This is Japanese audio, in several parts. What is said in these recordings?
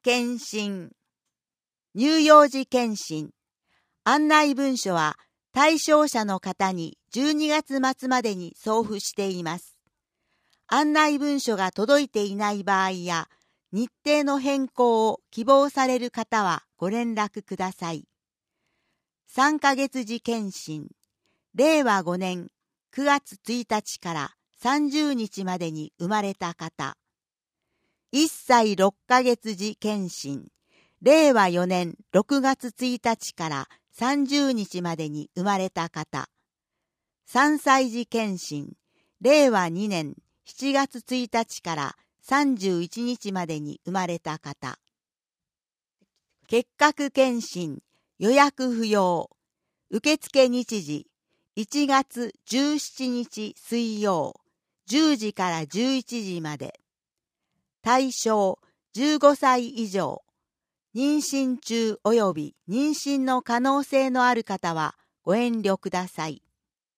検診。乳幼児検診。案内文書は対象者の方に12月末までに送付しています。案内文書が届いていない場合や、日程の変更を希望される方はご連絡ください。3ヶ月時検診。令和5年9月1日から30日までに生まれた方。1歳6ヶ月時検診。令和4年6月1日から30日までに生まれた方。3歳児検診。令和2年7月1日から31日までに生まれた方。結核検診。予約不要。受付日時。1月17日水曜。10時から11時まで。対象15歳以上。妊娠中及び妊娠の可能性のある方はご遠慮ください。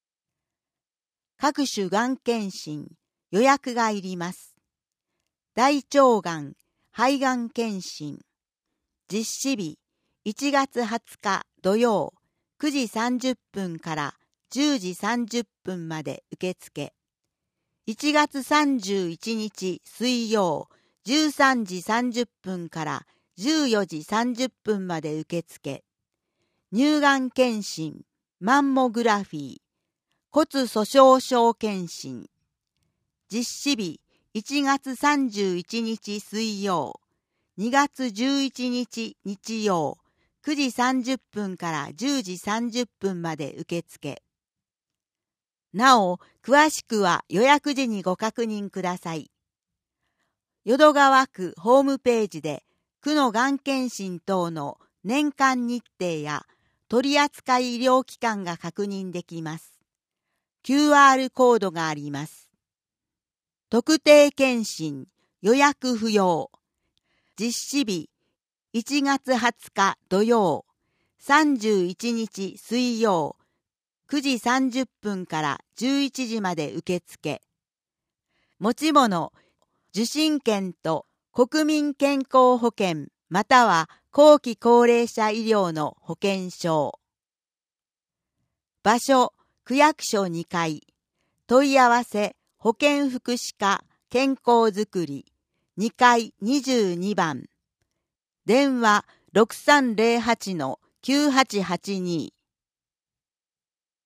各種がん検診。予約がいります。大腸がん、肺がん検診。実施日、1月20日土曜、9時30分から10時30分まで受付。1月31日水曜、13時30分から14時30分まで受付。乳がん検診、マンモグラフィー、骨粗鬆症検診。実施日、1月31日水曜、2月11日日曜、9時30分から10時30分まで受付。なお、詳しくは予約時にご確認ください。淀川区ホームページで、区のがん検診等の年間日程や取扱医療機関が確認できます。QR コードがあります。特定検診、予約不要。実施日、1月20日土曜、31日水曜、9時30分から11時まで受付。持ち物、受診券と国民健康保険または後期高齢者医療の保険証。場所、区役所2階。問い合わせ、保健福祉課健康づくり2階22番。電話 6308-9882